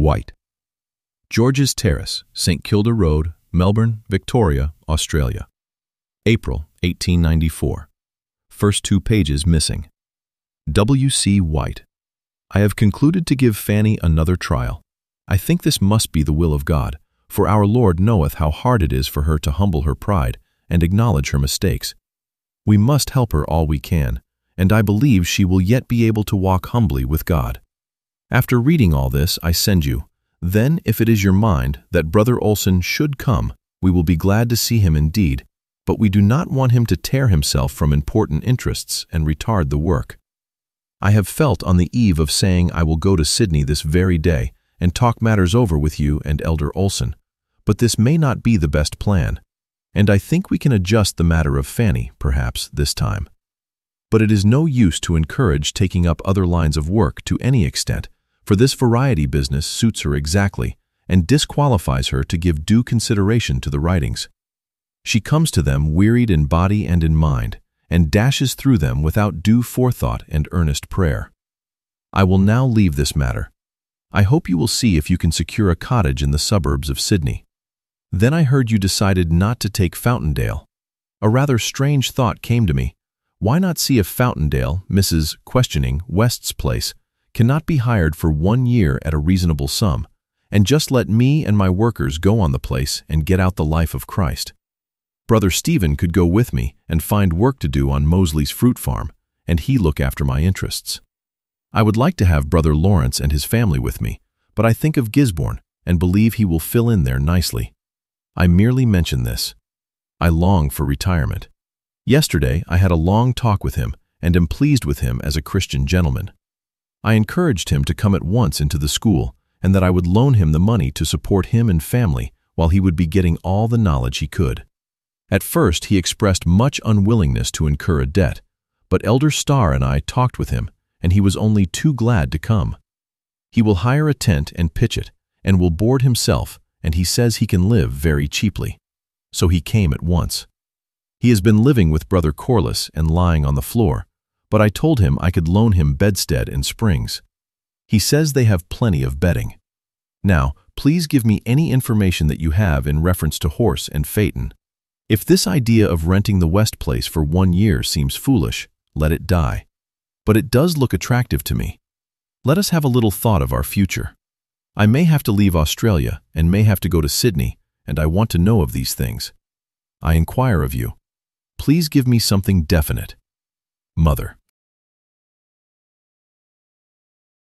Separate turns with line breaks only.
White. George's Terrace, St Kilda Road, Melbourne, Victoria, Australia. April 1894. First 2 pages missing. W.C. White. I have concluded to give Fanny another trial. I think this must be the will of God, for our Lord knoweth how hard it is for her to humble her pride and acknowledge her mistakes. We must help her all we can, and I believe she will yet be able to walk humbly with God. After reading all this, I send you. Then, if it is your mind that Brother Olson should come, we will be glad to see him indeed, but we do not want him to tear himself from important interests and retard the work. I have felt on the eve of saying I will go to Sydney this very day and talk matters over with you and Elder Olson, but this may not be the best plan, and I think we can adjust the matter of Fanny, perhaps, this time. But it is no use to encourage taking up other lines of work to any extent, for this variety business suits her exactly and disqualifies her to give due consideration to the writings. She comes to them wearied in body and in mind, and dashes through them without due forethought and earnest prayer. I will now leave this matter. I hope you will see if you can secure a cottage in the suburbs of Sydney. Then I heard you decided not to take Fountaindale. A rather strange thought came to me. Why not see if Fountaindale, Mrs. West's place, cannot be hired for 1 year at a reasonable sum, and just let me and my workers go on the place and get out the life of Christ. Brother Stephen could go with me and find work to do on Mosley's fruit farm, and he look after my interests. I would like to have Brother Lawrence and his family with me, but I think of Gisborne and believe he will fill in there nicely. I merely mention this. I long for retirement. Yesterday I had a long talk with him and am pleased with him as a Christian gentleman. I encouraged him to come at once into the school and that I would loan him the money to support him and family while he would be getting all the knowledge he could. At first he expressed much unwillingness to incur a debt, but Elder Starr and I talked with him and he was only too glad to come. He will hire a tent and pitch it and will board himself, and he says he can live very cheaply. So he came at once. He has been living with Brother Corliss and lying on the floor, but I told him I could loan him bedstead and springs. He says they have plenty of bedding. Now, please give me any information that you have in reference to horse and phaeton. If this idea of renting the West place for 1 year seems foolish, let it die. But it does look attractive to me. Let us have a little thought of our future. I may have to leave Australia and may have to go to Sydney, and I want to know of these things. I inquire of you. Please give me something definite. Mother.